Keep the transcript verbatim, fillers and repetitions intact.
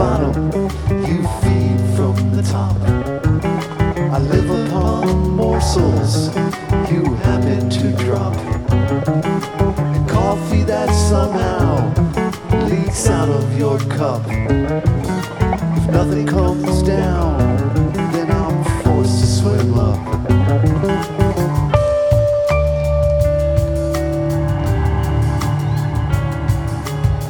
bottom, you feed from the top. I live upon morsels you happen to drop. And coffee that somehow leaks out of your cup. If nothing comes down